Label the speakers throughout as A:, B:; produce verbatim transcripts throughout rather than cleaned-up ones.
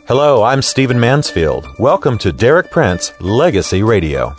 A: Hello, I'm Stephen Mansfield. Welcome to Derek Prince Legacy Radio.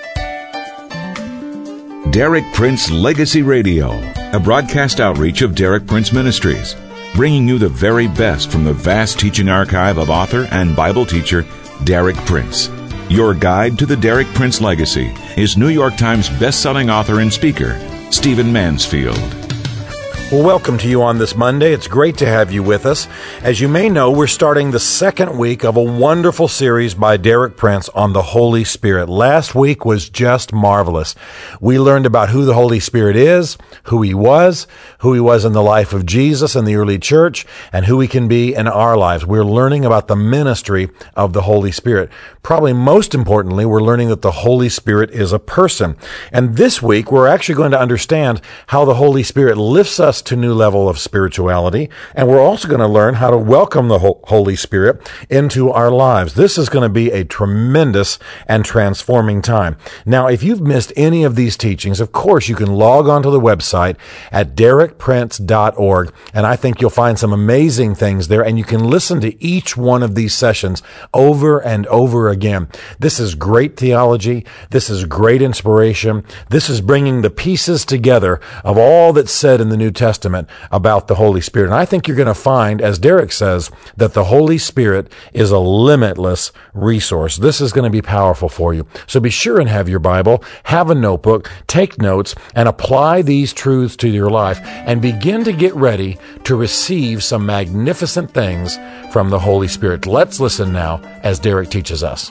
B: Derek Prince Legacy Radio, a broadcast outreach of Derek Prince Ministries, bringing you the very best from the vast teaching archive of author and Bible teacher Derek Prince. Your guide to the Derek Prince legacy is New York Times best-selling author and speaker, Stephen Mansfield.
A: Well, welcome to you on this Monday. It's great to have you with us. As you may know, we're starting the second week of a wonderful series by Derek Prince on the Holy Spirit. Last week was just marvelous. We learned about who the Holy Spirit is, who he was, who he was in the life of Jesus and the early church, and who he can be in our lives. We're learning about the ministry of the Holy Spirit. Probably most importantly, we're learning that the Holy Spirit is a person. And this week, we're actually going to understand how the Holy Spirit lifts us to a new level of spirituality, and we're also going to learn how to welcome the Holy Spirit into our lives. This is going to be a tremendous and transforming time. Now, if you've missed any of these teachings, of course, you can log onto the website at derek prince dot org, and I think you'll find some amazing things there, and you can listen to each one of these sessions over and over again. This is great theology. This is great inspiration. This is bringing the pieces together of all that's said in the New Testament about the Holy Spirit. And I think you're going to find, as Derek says, that the Holy Spirit is a limitless resource. This is going to be powerful for you. So be sure and have your Bible, have a notebook, take notes, and apply these truths to your life, and begin to get ready to receive some magnificent things from the Holy Spirit. Let's listen now as Derek teaches us.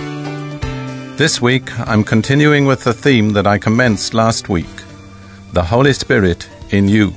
C: This week, I'm continuing with the theme that I commenced last week, the Holy Spirit in you.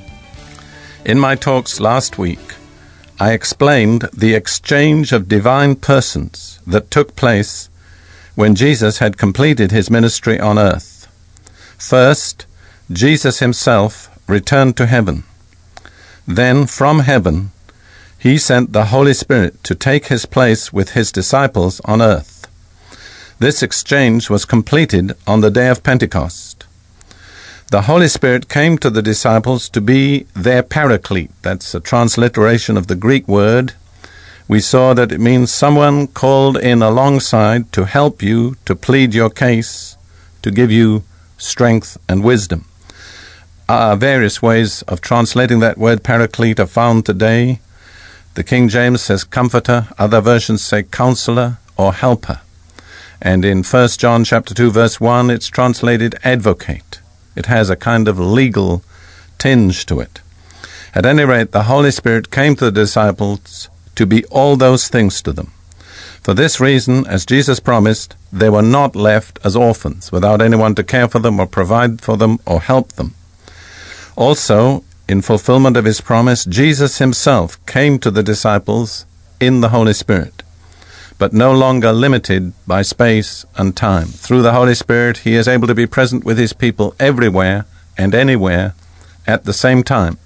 C: In my talks last week, I explained the exchange of divine persons that took place when Jesus had completed his ministry on earth. First, Jesus himself returned to heaven. Then, from heaven, he sent the Holy Spirit to take his place with his disciples on earth. This exchange was completed on the day of Pentecost. The Holy Spirit came to the disciples to be their paraclete. That's a transliteration of the Greek word. We saw that it means someone called in alongside to help you, to plead your case, to give you strength and wisdom. Uh, various ways of translating that word paraclete are found today. The King James says comforter, other versions say counselor or helper. And in First John chapter two, verse one, it's translated advocate. It has a kind of legal tinge to it. At any rate, the Holy Spirit came to the disciples to be all those things to them. For this reason, as Jesus promised, they were not left as orphans, without anyone to care for them or provide for them or help them. Also, in fulfillment of his promise, Jesus himself came to the disciples in the Holy Spirit, but no longer limited by space and time. Through the Holy Spirit, he is able to be present with his people everywhere and anywhere at the same time.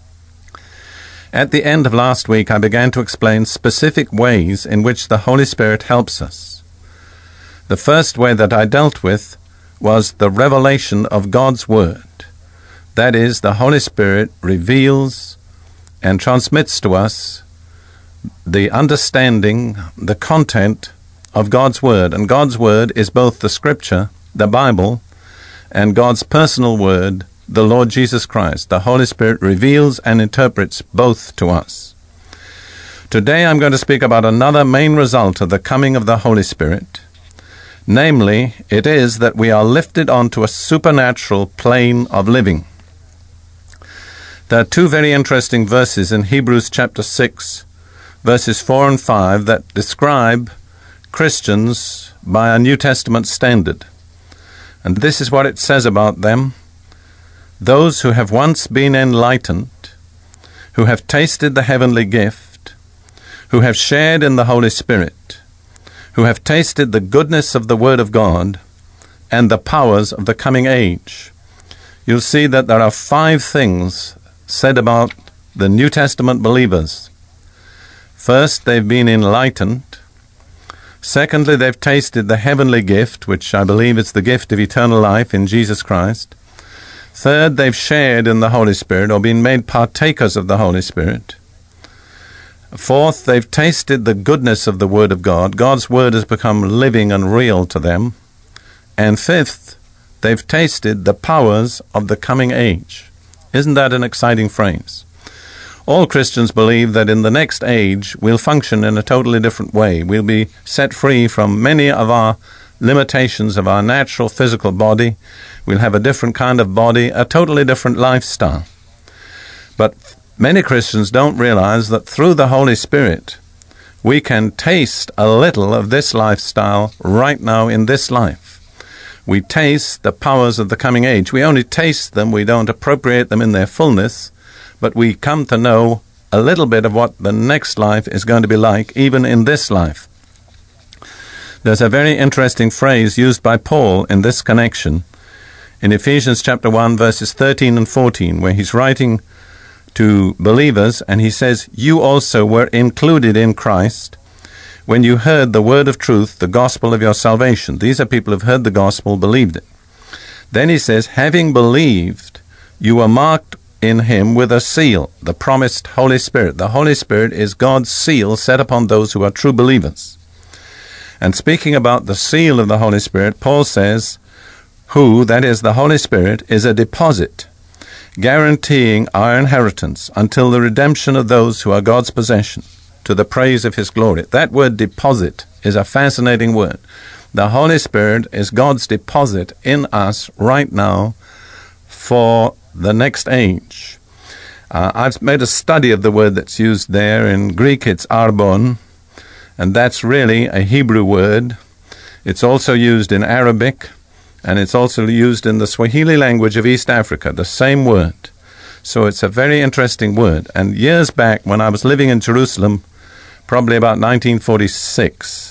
C: At the end of last week, I began to explain specific ways in which the Holy Spirit helps us. The first way that I dealt with was the revelation of God's Word. That is, the Holy Spirit reveals and transmits to us the understanding, the content of God's Word. And God's Word is both the Scripture, the Bible, and God's personal Word, the Lord Jesus Christ. The Holy Spirit reveals and interprets both to us. Today I'm going to speak about another main result of the coming of the Holy Spirit. Namely, it is that we are lifted onto a supernatural plane of living. There are two very interesting verses in Hebrews chapter six, verses four and five, that describe Christians by a New Testament standard. And this is what it says about them. Those who have once been enlightened, who have tasted the heavenly gift, who have shared in the Holy Spirit, who have tasted the goodness of the Word of God and the powers of the coming age. You'll see that there are five things said about the New Testament believers. First, they've been enlightened. Secondly, they've tasted the heavenly gift, which I believe is the gift of eternal life in Jesus Christ. Third, they've shared in the Holy Spirit or been made partakers of the Holy Spirit. Fourth, they've tasted the goodness of the Word of God. God's Word has become living and real to them. And fifth, they've tasted the powers of the coming age. Isn't that an exciting phrase? All Christians believe that in the next age we'll function in a totally different way. We'll be set free from many of our limitations of our natural physical body. We'll have a different kind of body, a totally different lifestyle. But many Christians don't realize that through the Holy Spirit, we can taste a little of this lifestyle right now in this life. We taste the powers of the coming age. We only taste them, we don't appropriate them in their fullness, but we come to know a little bit of what the next life is going to be like, even in this life. There's a very interesting phrase used by Paul in this connection in Ephesians chapter one, verses thirteen and fourteen, where he's writing to believers, and he says, "You also were included in Christ when you heard the word of truth, the gospel of your salvation." These are people who've heard the gospel, believed it. Then he says, "Having believed, you were marked in him with a seal, the promised Holy Spirit." The Holy Spirit is God's seal set upon those who are true believers. And speaking about the seal of the Holy Spirit, Paul says, who, that is the Holy Spirit, is a deposit, guaranteeing our inheritance until the redemption of those who are God's possession, to the praise of his glory. That word deposit is a fascinating word. The Holy Spirit is God's deposit in us right now for the next age. Uh, I've made a study of the word that's used there. In Greek, it's arbon, and that's really a Hebrew word. It's also used in Arabic, and it's also used in the Swahili language of East Africa, the same word. So it's a very interesting word. And years back, when I was living in Jerusalem, probably about nineteen forty-six,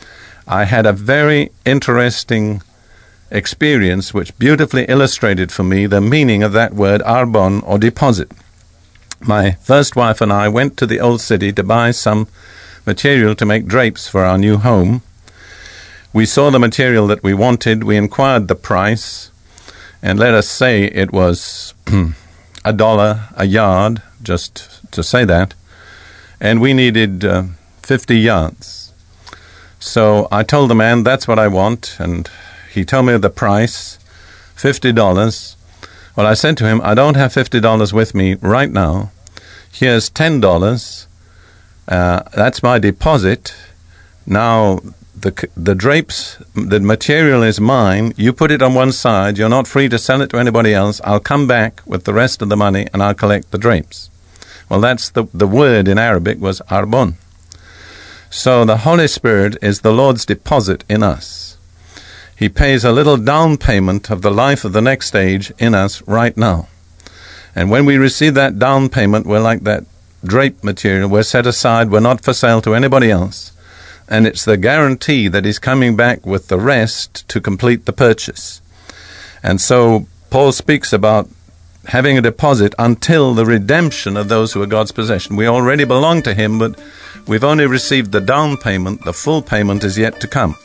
C: I had a very interesting experience which beautifully illustrated for me the meaning of that word arbon, or deposit. My first wife and I went to the old city to buy some material to make drapes for our new home. We saw the material that we wanted, we inquired the price, and let us say it was a dollar a yard, just to say that, and we needed uh, fifty yards. So I told the man, that's what I want, and he told me the price, fifty dollars. Well, I said to him, I don't have fifty dollars with me right now. Here's ten dollars. Uh, that's my deposit. Now, the the drapes, the material is mine. You put it on one side. You're not free to sell it to anybody else. I'll come back with the rest of the money, and I'll collect the drapes. Well, that's the, the word in Arabic was arbon. So the Holy Spirit is the Lord's deposit in us. He pays a little down payment of the life of the next age in us right now. And when we receive that down payment, we're like that drape material. We're set aside. We're not for sale to anybody else. And it's the guarantee that he's coming back with the rest to complete the purchase. And so Paul speaks about having a deposit until the redemption of those who are God's possession. We already belong to him, but we've only received the down payment. The full payment is yet to come.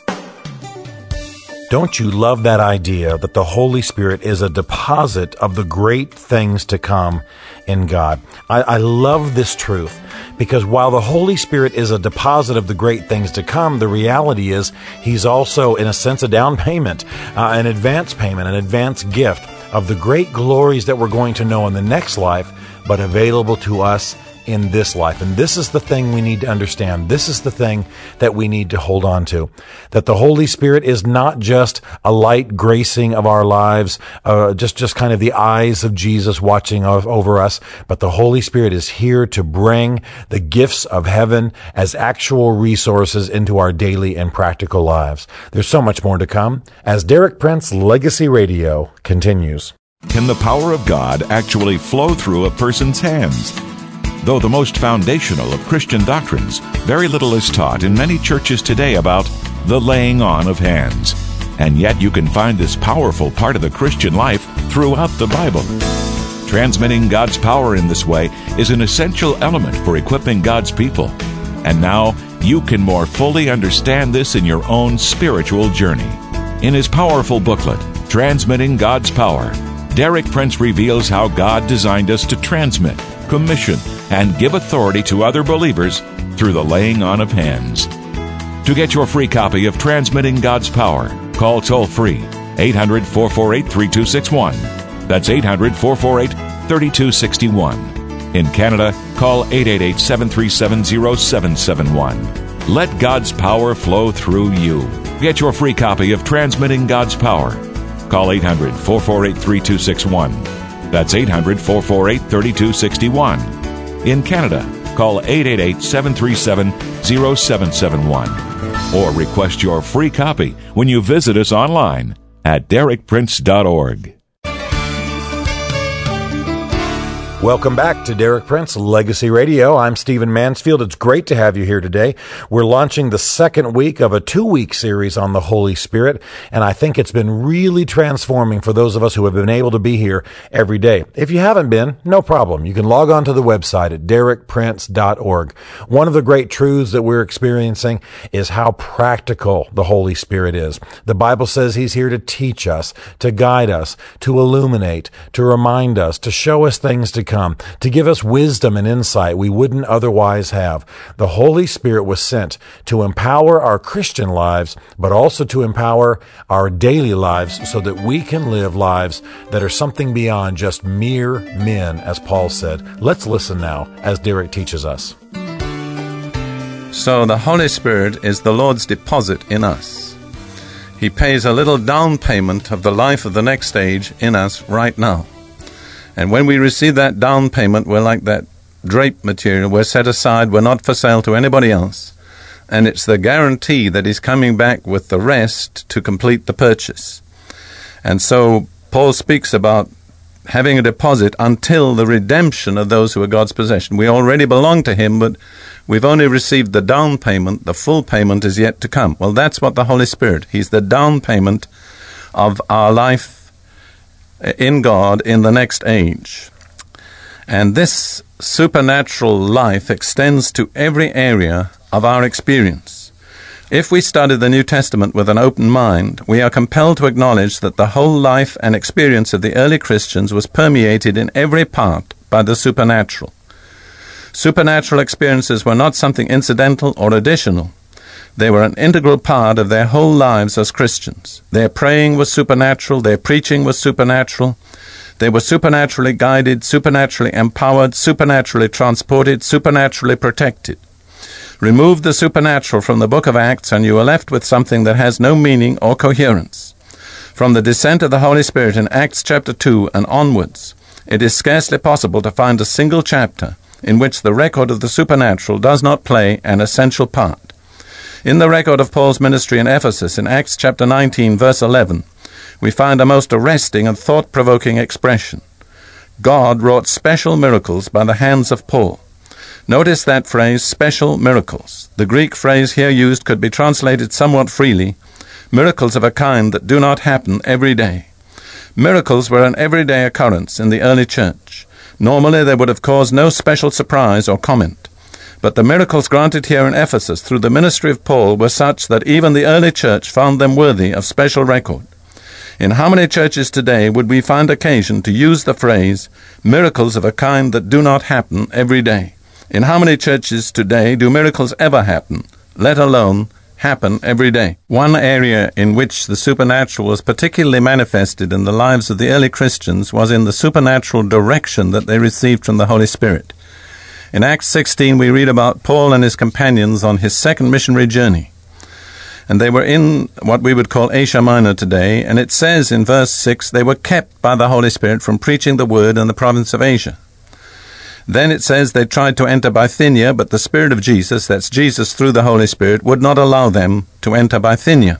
A: Don't you love that idea that the Holy Spirit is a deposit of the great things to come in God? I, I love this truth, because while the Holy Spirit is a deposit of the great things to come, the reality is he's also, in a sense, a down payment, uh, an advance payment, an advance gift of the great glories that we're going to know in the next life, but available to us in this life. And this is the thing we need to understand. This is the thing that we need to hold on to. That the Holy Spirit is not just a light gracing of our lives, uh, just, just kind of the eyes of Jesus watching over us, but the Holy Spirit is here to bring the gifts of heaven as actual resources into our daily and practical lives. There's so much more to come as Derek Prince Legacy Radio continues.
B: Can the power of God actually flow through a person's hands? Though the most foundational of Christian doctrines, very little is taught in many churches today about the laying on of hands. And yet you can find this powerful part of the Christian life throughout the Bible. Transmitting God's power in this way is an essential element for equipping God's people. And now you can more fully understand this in your own spiritual journey. In his powerful booklet, Transmitting God's Power, Derek Prince reveals how God designed us to transmit, commission, and give authority to other believers through the laying on of hands. To get your free copy of Transmitting God's Power, call toll-free eight hundred, four four eight, three two six one. That's eight hundred, four four eight, three two six one. In Canada, call eight eight eight, seven three seven, zero seven seven one. Let God's power flow through you. Get your free copy of Transmitting God's Power. Call eight hundred, four four eight, three two six one. That's eight hundred, four four eight, three two six one. In Canada, call eight eight eight, seven three seven, zero seven seven one. Or request your free copy when you visit us online at derek prince dot org.
A: Welcome back to Derek Prince Legacy Radio. I'm Stephen Mansfield. It's great to have you here today. We're launching the second week of a two-week series on the Holy Spirit, and I think it's been really transforming for those of us who have been able to be here every day. If you haven't been, no problem. You can log on to the website at derek prince dot org. One of the great truths that we're experiencing is how practical the Holy Spirit is. The Bible says He's here to teach us, to guide us, to illuminate, to remind us, to show us things to come. Come, to give us wisdom and insight we wouldn't otherwise have. The Holy Spirit was sent to empower our Christian lives, but also to empower our daily lives so that we can live lives that are something beyond just mere men, as Paul said. Let's listen now as Derek teaches us.
C: So the Holy Spirit is the Lord's deposit in us. He pays a little down payment of the life of the next stage in us right now. And when we receive that down payment, we're like that drape material. We're set aside. We're not for sale to anybody else. And it's the guarantee that He's coming back with the rest to complete the purchase. And so Paul speaks about having a deposit until the redemption of those who are God's possession. We already belong to Him, but we've only received the down payment. The full payment is yet to come. Well, that's what the Holy Spirit. He's the down payment of our life in God in the next age. And this supernatural life extends to every area of our experience. If we study the New Testament with an open mind, we are compelled to acknowledge that the whole life and experience of the early Christians was permeated in every part by the supernatural. Supernatural experiences were not something incidental or additional. They were an integral part of their whole lives as Christians. Their praying was supernatural. Their preaching was supernatural. They were supernaturally guided, supernaturally empowered, supernaturally transported, supernaturally protected. Remove the supernatural from the book of Acts and you are left with something that has no meaning or coherence. From the descent of the Holy Spirit in Acts chapter two and onwards, it is scarcely possible to find a single chapter in which the record of the supernatural does not play an essential part. In the record of Paul's ministry in Ephesus, in Acts chapter nineteen, verse eleven, we find a most arresting and thought-provoking expression. God wrought special miracles by the hands of Paul. Notice that phrase, special miracles. The Greek phrase here used could be translated somewhat freely, miracles of a kind that do not happen every day. Miracles were an everyday occurrence in the early church. Normally they would have caused no special surprise or comment. But the miracles granted here in Ephesus through the ministry of Paul were such that even the early church found them worthy of special record. In how many churches today would we find occasion to use the phrase, miracles of a kind that do not happen every day? In how many churches today do miracles ever happen, let alone happen every day? One area in which the supernatural was particularly manifested in the lives of the early Christians was in the supernatural direction that they received from the Holy Spirit. In Acts sixteen, we read about Paul and his companions on his second missionary journey. And they were in what we would call Asia Minor today, and it says in verse six, they were kept by the Holy Spirit from preaching the word in the province of Asia. Then it says they tried to enter Bithynia, but the Spirit of Jesus, that's Jesus through the Holy Spirit, would not allow them to enter Bithynia.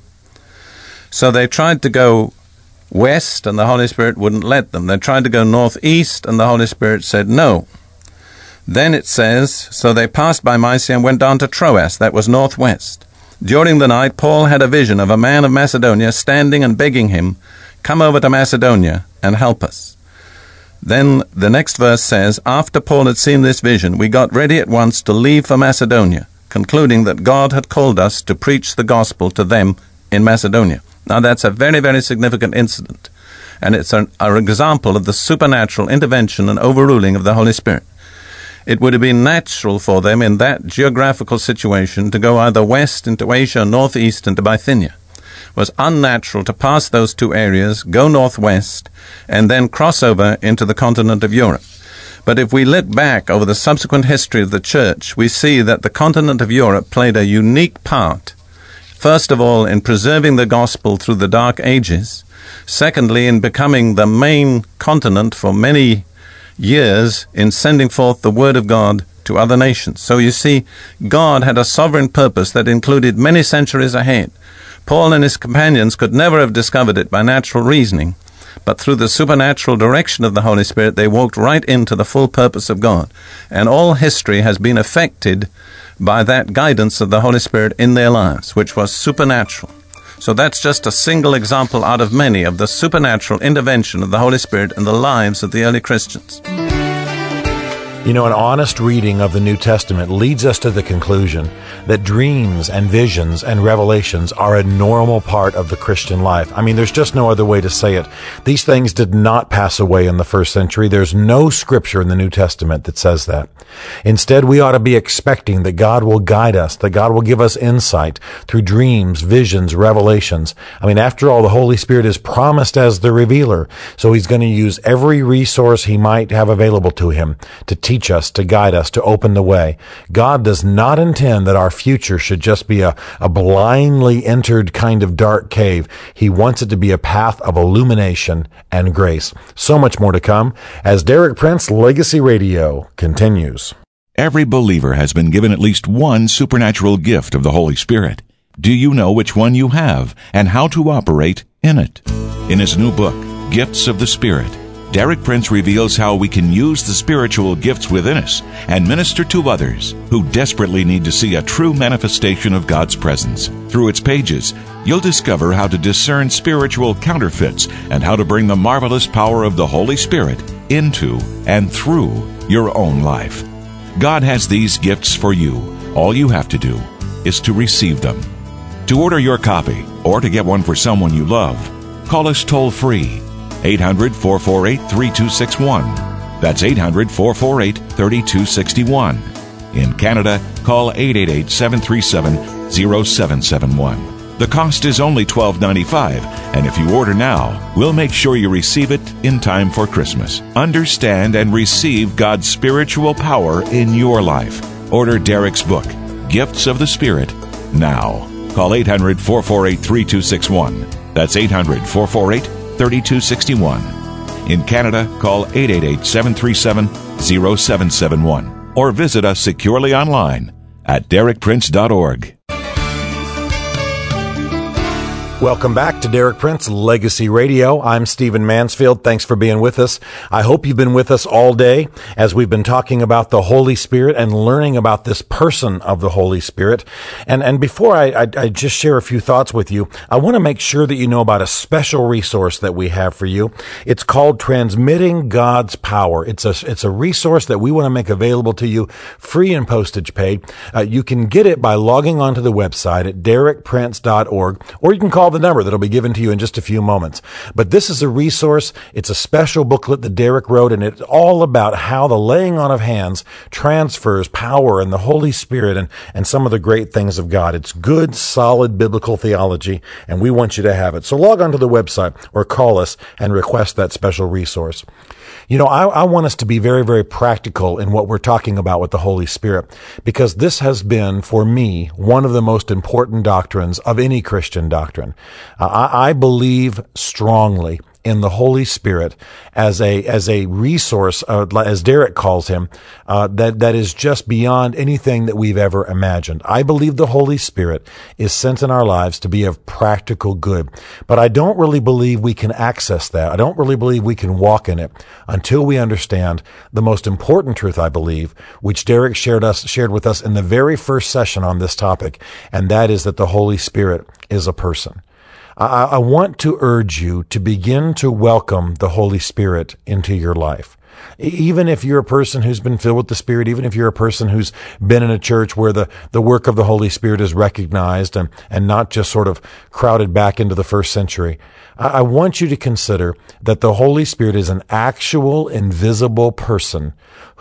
C: So they tried to go west, and the Holy Spirit wouldn't let them. They tried to go northeast, and the Holy Spirit said no. Then it says, so they passed by Mysia and went down to Troas, that was northwest. During the night, Paul had a vision of a man of Macedonia standing and begging him, come over to Macedonia and help us. Then the next verse says, after Paul had seen this vision, we got ready at once to leave for Macedonia, concluding that God had called us to preach the gospel to them in Macedonia. Now that's a very, very significant incident, and it's an, an example of the supernatural intervention and overruling of the Holy Spirit. It would have been natural for them in that geographical situation to go either west into Asia, northeast into Bithynia. It was unnatural to pass those two areas, go northwest, and then cross over into the continent of Europe. But if we look back over the subsequent history of the church, we see that the continent of Europe played a unique part, first of all, in preserving the gospel through the Dark Ages, secondly, in becoming the main continent for many years in sending forth the word of God to other nations. So you see, God had a sovereign purpose that included many centuries ahead. Paul and his companions could never have discovered it by natural reasoning, but through the supernatural direction of the Holy Spirit, they walked right into the full purpose of God. And all history has been affected by that guidance of the Holy Spirit in their lives, which was supernatural. So that's just a single example out of many of the supernatural intervention of the Holy Spirit in the lives of the early Christians.
A: You know, an honest reading of the New Testament leads us to the conclusion that dreams and visions and revelations are a normal part of the Christian life. I mean, there's just no other way to say it. These things did not pass away in the first century. There's no scripture in the New Testament that says that. Instead, we ought to be expecting that God will guide us, that God will give us insight through dreams, visions, revelations. I mean, after all, the Holy Spirit is promised as the revealer, so he's going to use every resource he might have available to him to teach teach us, to guide us, to open the way. God does not intend that our future should just be a, a blindly entered kind of dark cave. He wants it to be a path of illumination and grace. So much more to come as Derek Prince Legacy Radio continues.
B: Every believer has been given at least one supernatural gift of the Holy Spirit. Do you know which one you have and how to operate in it? In his new book, Gifts of the Spirit, Derek Prince reveals how we can use the spiritual gifts within us and minister to others who desperately need to see a true manifestation of God's presence. Through its pages, you'll discover how to discern spiritual counterfeits and how to bring the marvelous power of the Holy Spirit into and through your own life. God has these gifts for you. All you have to do is to receive them. To order your copy or to get one for someone you love, call us toll-free, eight hundred, four four eight, three two six one. That's eight hundred, four four eight, three two six one. In Canada, call eight eight eight, seven three seven, zero seven seven one. The cost is only twelve ninety-five, and if you order now, we'll make sure you receive it in time for Christmas. Understand and receive God's spiritual power in your life. Order Derek's book, Gifts of the Spirit, now. Call eight hundred, four four eight, three two six one. That's eight hundred, four four eight, three two six one. In Canada, call eight eight eight, seven three seven, zero seven seven one or visit us securely online at derek prince dot org.
A: Welcome back to Derek Prince Legacy Radio. I'm Stephen Mansfield. Thanks for being with us. I hope you've been with us all day as we've been talking about the Holy Spirit and learning about this person of the Holy Spirit. And and before I, I, I just share a few thoughts with you, I want to make sure that you know about a special resource that we have for you. It's called Transmitting God's Power. It's a it's a resource that we want to make available to you, free and postage paid. Uh, you can get it by logging onto the website at derek prince dot org, or you can call the number that'll be given to you in just a few moments. But this is a resource. It's a special booklet that Derek wrote, and it's all about how the laying on of hands transfers power and the Holy Spirit and, and some of the great things of God. It's good, solid biblical theology, and we want you to have it. So log onto the website or call us and request that special resource. You know, I, I want us to be very, very practical in what we're talking about with the Holy Spirit, because this has been, for me, one of the most important doctrines of any Christian doctrine. Uh, I, I believe strongly in the Holy Spirit as a as a resource, uh, as Derek calls him, uh, that that is just beyond anything that we've ever imagined. I believe the Holy Spirit is sent in our lives to be of practical good, but I don't really believe we can access that. I don't really believe we can walk in it until we understand the most important truth, I believe, which Derek shared us shared with us in the very first session on this topic, and that is that the Holy Spirit is a person. I, I want to urge you to begin to welcome the Holy Spirit into your life. Even if you're a person who's been filled with the Spirit, even if you're a person who's been in a church where the, the work of the Holy Spirit is recognized and, and not just sort of crowded back into the first century, I, I want you to consider that the Holy Spirit is an actual, invisible person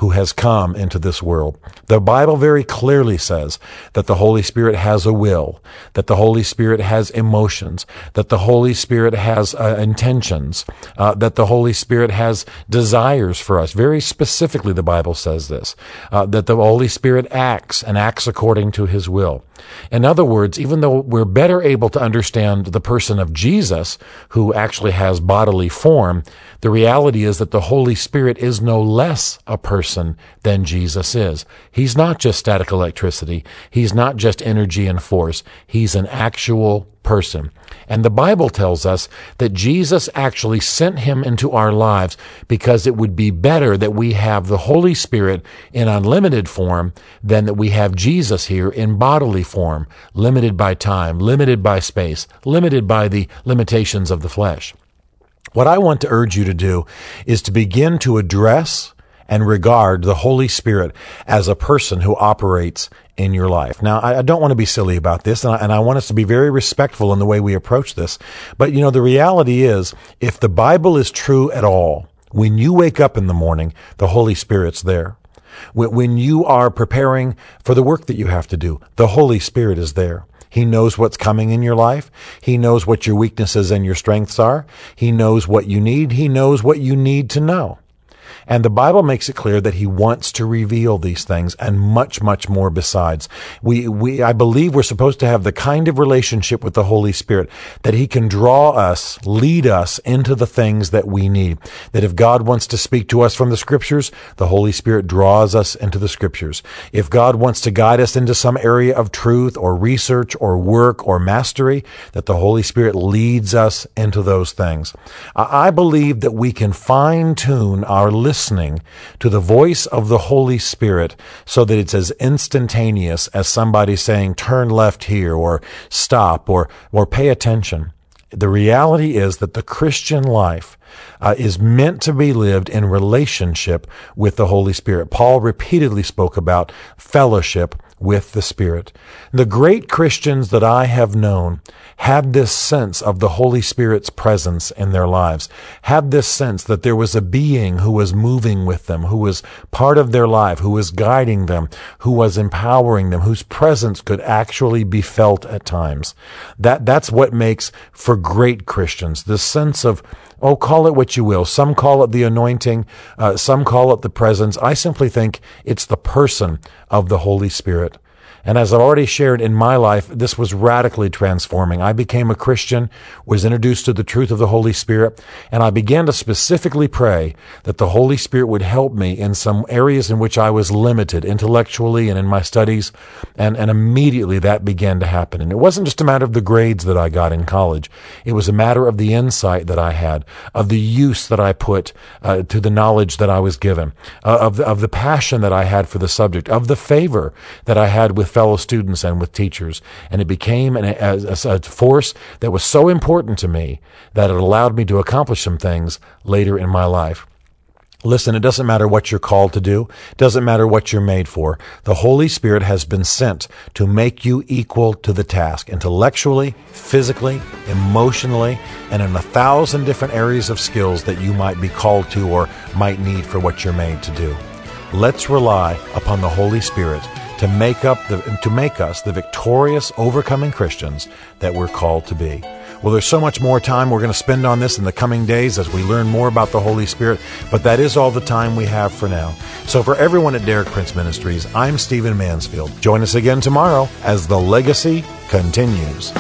A: who has come into this world. The Bible very clearly says that the Holy Spirit has a will, that the Holy Spirit has emotions, that the Holy Spirit has uh, intentions, uh, that the Holy Spirit has desires for us. Very specifically, the Bible says this, uh, that the Holy Spirit acts and acts according to his will. In other words, even though we're better able to understand the person of Jesus, who actually has bodily form, the reality is that the Holy Spirit is no less a person than Jesus is. He's not just static electricity. He's not just energy and force. He's an actual person. And the Bible tells us that Jesus actually sent him into our lives because it would be better that we have the Holy Spirit in unlimited form than that we have Jesus here in bodily form, limited by time, limited by space, limited by the limitations of the flesh. What I want to urge you to do is to begin to address and regard the Holy Spirit as a person who operates in your life. Now, I don't want to be silly about this, and I, and I want us to be very respectful in the way we approach this. But, you know, the reality is, if the Bible is true at all, when you wake up in the morning, the Holy Spirit's there. When you are preparing for the work that you have to do, the Holy Spirit is there. He knows what's coming in your life. He knows what your weaknesses and your strengths are. He knows what you need. He knows what you need to know. And the Bible makes it clear that he wants to reveal these things and much, much more besides. We, we, I believe we're supposed to have the kind of relationship with the Holy Spirit that he can draw us, lead us into the things that we need. That if God wants to speak to us from the Scriptures, the Holy Spirit draws us into the Scriptures. If God wants to guide us into some area of truth or research or work or mastery, that the Holy Spirit leads us into those things. I believe that we can fine-tune our listening to the voice of the Holy Spirit so that it's as instantaneous as somebody saying, turn left here, or stop, or, or pay attention. The reality is that the Christian life uh, is meant to be lived in relationship with the Holy Spirit. Paul repeatedly spoke about fellowship with the Spirit. The great Christians that I have known had this sense of the Holy Spirit's presence in their lives, had this sense that there was a being who was moving with them, who was part of their life, who was guiding them, who was empowering them, whose presence could actually be felt at times. That, that's what makes for great Christians, this sense of, oh, call it what you will. Some call it the anointing. Uh, some call it the presence. I simply think it's the person of the Holy Spirit. And as I've already shared in my life, this was radically transforming. I became a Christian, was introduced to the truth of the Holy Spirit, and I began to specifically pray that the Holy Spirit would help me in some areas in which I was limited intellectually and in my studies, and, and immediately that began to happen. And it wasn't just a matter of the grades that I got in college. It was a matter of the insight that I had, of the use that I put uh, to the knowledge that I was given, uh, of, the, of the passion that I had for the subject, of the favor that I had with fellow students and with teachers. And it became an, a, a force that was so important to me that it allowed me to accomplish some things later in my life. Listen, it doesn't matter what you're called to do. It doesn't matter what you're made for. The Holy Spirit has been sent to make you equal to the task, intellectually, physically, emotionally, and in a thousand different areas of skills that you might be called to or might need for what you're made to do. Let's rely upon the Holy Spirit to make up the, to make us the victorious, overcoming Christians that we're called to be. Well, there's so much more time we're going to spend on this in the coming days as we learn more about the Holy Spirit, but that is all the time we have for now. So for everyone at Derek Prince Ministries, I'm Stephen Mansfield. Join us again tomorrow as the legacy continues.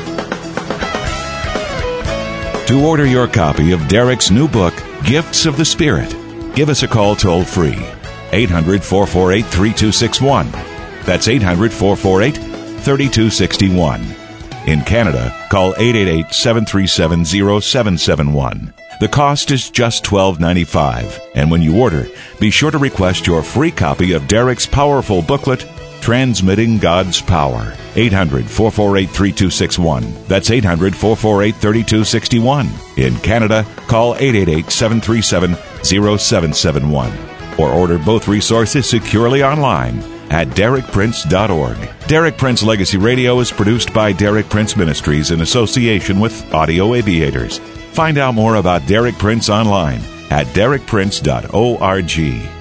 B: To order your copy of Derek's new book, Gifts of the Spirit, give us a call toll free. eight hundred, four four eight, three two six one. That's eight hundred, four four eight, three two six one. In Canada, call eight eight eight, seven three seven, zero seven seven one. The cost is just twelve dollars and ninety-five cents. And when you order, be sure to request your free copy of Derek's powerful booklet, Transmitting God's Power. eight hundred, four four eight, three two six one. That's eight hundred, four four eight, three two six one. In Canada, call eight eight eight, seven three seven, zero seven seven one. Or order both resources securely online at derek prince dot org. Derek Prince Legacy Radio is produced by Derek Prince Ministries in association with Audio Aviators. Find out more about Derek Prince online at derek prince dot org.